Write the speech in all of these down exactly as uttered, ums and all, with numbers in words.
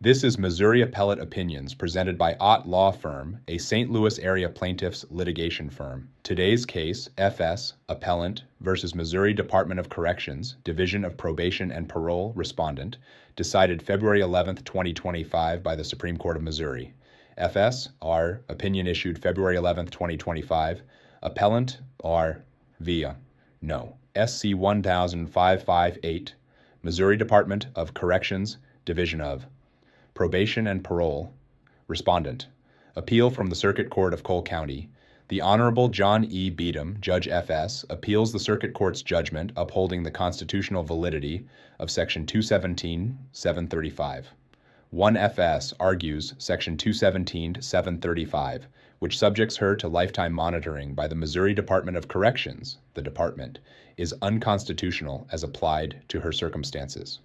This is Missouri Appellate Opinions presented by Ott Law Firm, a Saint Louis area plaintiffs litigation firm. Today's case, F S, Appellant versus Missouri Department of Corrections, Division of Probation and Parole, Respondent, decided February eleventh, twenty twenty-five by the Supreme Court of Missouri. F S, R, opinion issued February eleventh, twenty twenty-five. Appellant, R, via, no. S C one thousand five hundred fifty-eight, Missouri Department of Corrections, Division of Probation and Parole, Respondent. Appeal from the Circuit Court of Cole County. The Honorable John E. Beadham, Judge F S, appeals the Circuit Court's judgment upholding the constitutional validity of Section two seventeen, seven thirty-five. one F S argues Section two seventeen, seven thirty-five, which subjects her to lifetime monitoring by the Missouri Department of Corrections, the department, is unconstitutional as applied to her circumstances.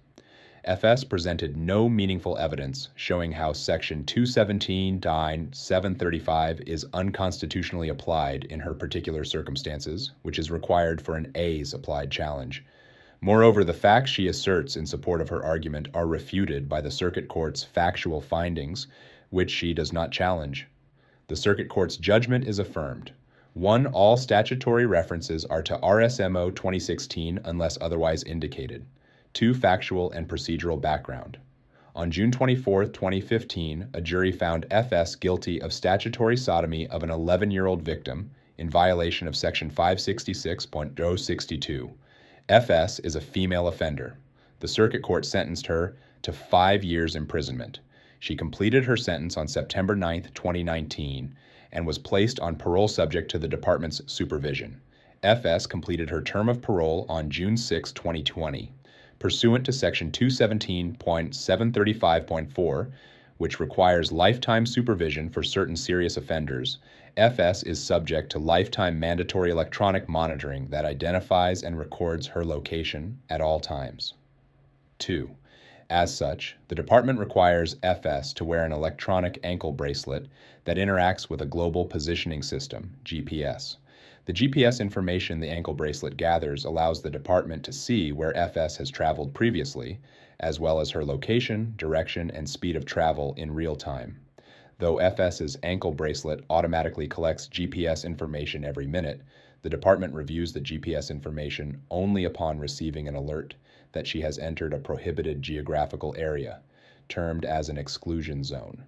F S presented no meaningful evidence showing how Section two seventeen, seven thirty-five is unconstitutionally applied in her particular circumstances, which is required for an A's applied challenge. Moreover, the facts she asserts in support of her argument are refuted by the Circuit Court's factual findings, which she does not challenge. The Circuit Court's judgment is affirmed. One, all statutory references are to R S M O twenty sixteen unless otherwise indicated. Two, factual and procedural background. On June twenty-fourth, twenty fifteen, a jury found F S guilty of statutory sodomy of an eleven-year-old victim in violation of Section five sixty-six point oh sixty-two. F S is a female offender. The Circuit Court sentenced her to five years imprisonment. She completed her sentence on September ninth, twenty nineteen, and was placed on parole subject to the department's supervision. F S completed her term of parole on June sixth, twenty twenty. Pursuant to Section two seventeen, seven thirty-five point four, which requires lifetime supervision for certain serious offenders, F S is subject to lifetime mandatory electronic monitoring that identifies and records her location at all times. Two, as such, the department requires F S to wear an electronic ankle bracelet that interacts with a global positioning system, G P S. The G P S information the ankle bracelet gathers allows the department to see where F S has traveled previously, as well as her location, direction, and speed of travel in real time. Though FS's ankle bracelet automatically collects G P S information every minute, the department reviews the G P S information only upon receiving an alert that she has entered a prohibited geographical area, termed as an exclusion zone.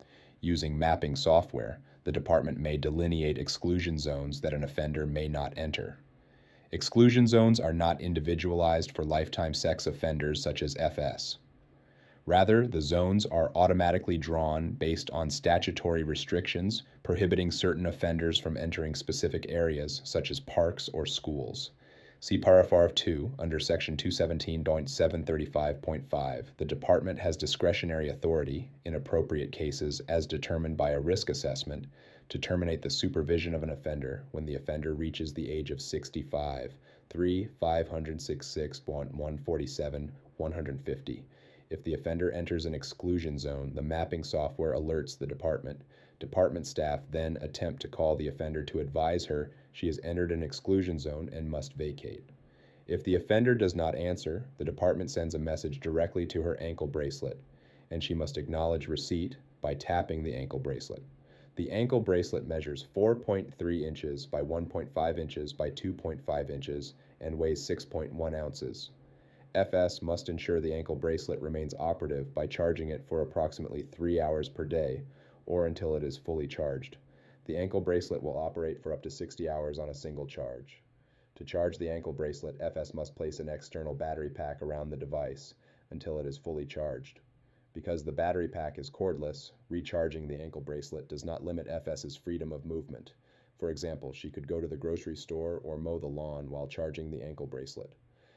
Using mapping software, the department may delineate exclusion zones that an offender may not enter. Exclusion zones are not individualized for lifetime sex offenders such as F S. Rather, the zones are automatically drawn based on statutory restrictions prohibiting certain offenders from entering specific areas such as parks or schools. See Paragraph two under Section two seventeen, seven thirty-five point five. The department has discretionary authority, in appropriate cases as determined by a risk assessment, to terminate the supervision of an offender when the offender reaches the age of sixty-five. three, five sixty-six point one forty-seven, one fifty. If the offender enters an exclusion zone, the mapping software alerts the department. Department staff then attempt to call the offender to advise her she has entered an exclusion zone and must vacate. If the offender does not answer, the department sends a message directly to her ankle bracelet, and she must acknowledge receipt by tapping the ankle bracelet. The ankle bracelet measures four point three inches by one point five inches by two point five inches and weighs six point one ounces. F S must ensure the ankle bracelet remains operative by charging it for approximately three hours per day, or until it is fully charged. The ankle bracelet will operate for up to sixty hours on a single charge. To charge the ankle bracelet, F S must place an external battery pack around the device until it is fully charged. Because the battery pack is cordless, recharging the ankle bracelet does not limit F S's freedom of movement. For example, she could go to the grocery store or mow the lawn while charging the ankle bracelet.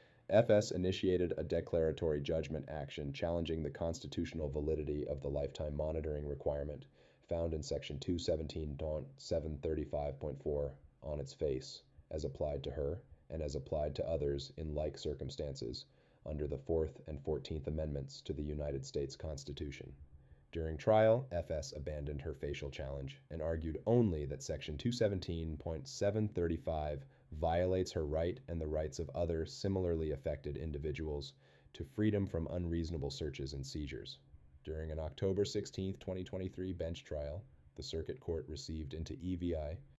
F S initiated a declaratory judgment action challenging the constitutional validity of the lifetime monitoring requirement found in Section two seventeen, seven thirty-five point four on its face, as applied to her and as applied to others in like circumstances under the fourth and fourteenth Amendments to the United States Constitution. During trial, F S abandoned her facial challenge and argued only that Section two seventeen, seven thirty-five violates her right and the rights of other similarly affected individuals to freedom from unreasonable searches and seizures. During an October sixteenth, twenty twenty-three bench trial, the Circuit Court received into E V I